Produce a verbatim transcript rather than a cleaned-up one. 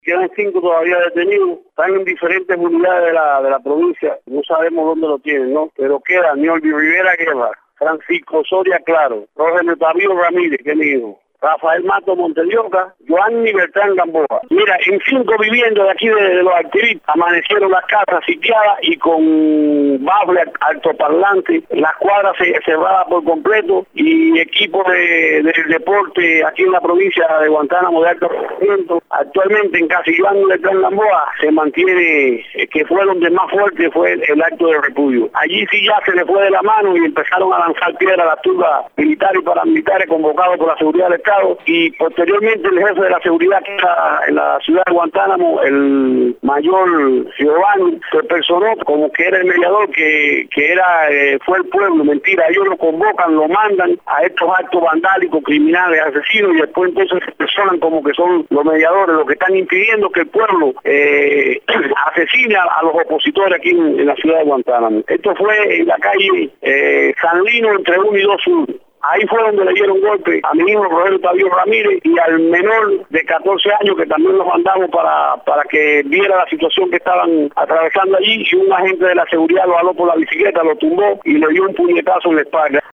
Quedan cinco todavía detenidos, están en diferentes unidades de la, de la provincia, no sabemos dónde lo tienen, ¿no? Pero queda Niolvi Rivera Guerra, Francisco Soria Claro, Rogelio Tavío Ramírez, que es mi hijo, Rafael Mato Montelioca, Joanny Bertrán Gamboa. Mira, en cinco viviendas de aquí de, de los activistas amanecieron las casas sitiadas y con bafle altoparlante, las cuadras cerradas por completo y equipos de, del deporte aquí en la provincia de Guantánamo de alto rendimiento. Actualmente en Casa Joanny Bertrán Gamboa se mantiene eh, que fue donde más fuerte fue el, el acto de repudio. Allí sí ya se le fue de la mano y empezaron a lanzar piedras a las turbas militares y paramilitares convocados por la seguridad del Estado. Y posteriormente el jefe de la seguridad que está en la ciudad de Guantánamo, el mayor Giovanni, se personó como que era el mediador, que, que era eh, fue el pueblo. Mentira, ellos lo convocan, lo mandan a estos actos vandálicos, criminales, asesinos, y después entonces se personan como que son los mediadores, los que están impidiendo que el pueblo eh, asesine a, a los opositores aquí en, en la ciudad de Guantánamo. Esto fue en la calle eh, San Lino entre uno y dos sur. Ahí fue donde le dieron golpe a mi hijo Rogelio Tavío Ramírez y al menor de catorce años, que también los mandamos para, para que viera la situación que estaban atravesando allí, y un agente de la seguridad lo jaló por la bicicleta, lo tumbó y le dio un puñetazo en la espalda.